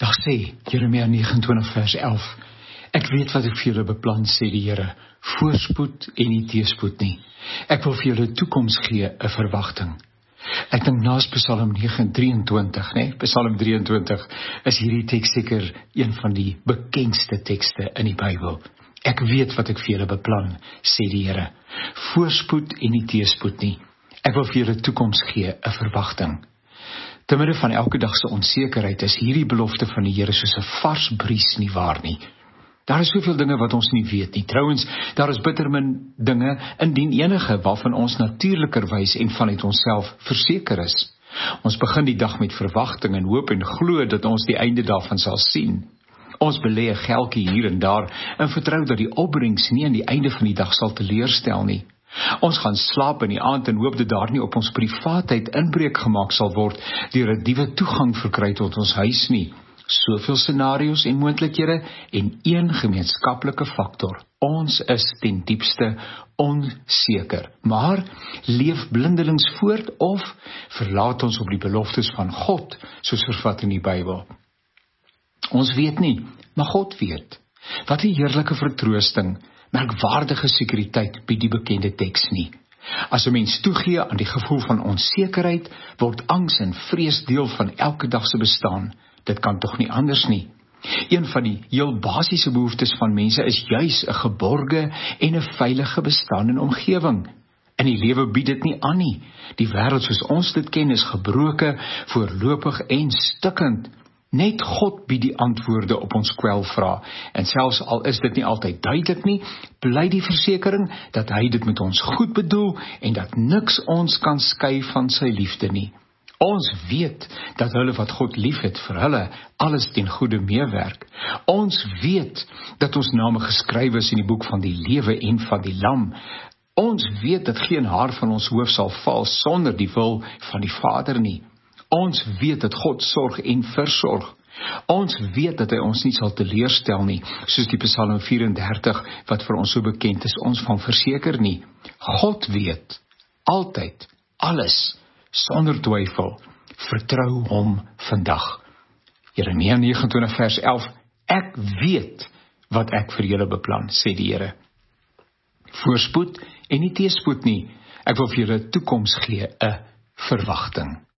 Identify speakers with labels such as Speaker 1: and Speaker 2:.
Speaker 1: Daar sê Jeremia 29 vers 11, ek weet wat ek vir julle beplan, sê die Here, voorspoed en nie teëspoed nie. Ek wil vir julle toekoms gee, 'n verwagting. Ek dink naas Psalm 23, Psalm 23 is hierdie teks seker een van die bekendste tekste in die Bybel. Ek weet wat ek vir julle beplan, sê die Here, voorspoed en nie teëspoed nie. Ek wil vir julle toekoms gee, 'n verwagting. Te midde van elke dag se onsekerheid is hierdie belofte van die Here soos 'n vars bries nie waar nie. Daar is soveel dinge wat ons nie weet nie. Trouwens, daar is bittermin dinge, indien enige, waarvan ons natuurlikerwys en vanuit onsself verseker is. Ons begin die dag met verwagting en hoop en glo dat ons die einde daarvan sal sien. Ons belê 'n geldjie hier en daar en vertrou dat die opbrengs nie aan die einde van die dag sal teleurstel nie. Ons gaan slaap in die aand en hoop dat daar nie op ons privaatheid inbreuk gemaak sal word deur 'n diewe toegang verkry tot ons huis nie. Soveel scenario's en moontlikhede en een gemeenskaplike faktor. Ons is ten diepste onseker, maar leef blindelings voort of verlaat ons op die beloftes van God, soos vervat in die Bybel. Ons weet nie, maar God weet. Wat 'n heerlike vertroosting, merkwaardige sekuriteit bied die bekende teks nie. As 'n mens toegee aan die gevoel van onsekerheid, word angs en vrees deel van elke dag se bestaan. Dit kan tog nie anders nie. Een van die heel basiese behoeftes van mense is juis 'n geborge en 'n veilige bestaan en omgewing. In die lewe bied dit nie aan nie. Die wêreld soos ons dit ken is gebroke, voorlopig en stikkend. Net God bied die antwoorde op ons kwelvrae, en selfs al is dit nie altyd duidelik nie, bly die versekering dat hy dit met ons goed bedoel en dat niks ons kan skei van sy liefde nie. Ons weet dat hulle wat God liefhet vir hulle alles ten goeie meewerk. Ons weet dat ons name geskryf is in die boek van die lewe en van die lam. Ons weet dat geen haar van ons hoof sal val sonder die wil van die Vader nie. Ons weet dat God sorg en versorg. Ons weet dat hy ons nie sal teleurstel nie, soos die Psalm 34 wat vir ons so bekend is, ons van verseker nie. God weet altyd alles sonder twyfel. Vertrou hom vandag. Jeremia 29 vers 11, ek weet wat ek vir julle beplan, sê die Here. Voorspoed en nie teëspoed nie. Ek wil vir julle toekoms gee, 'n verwagting.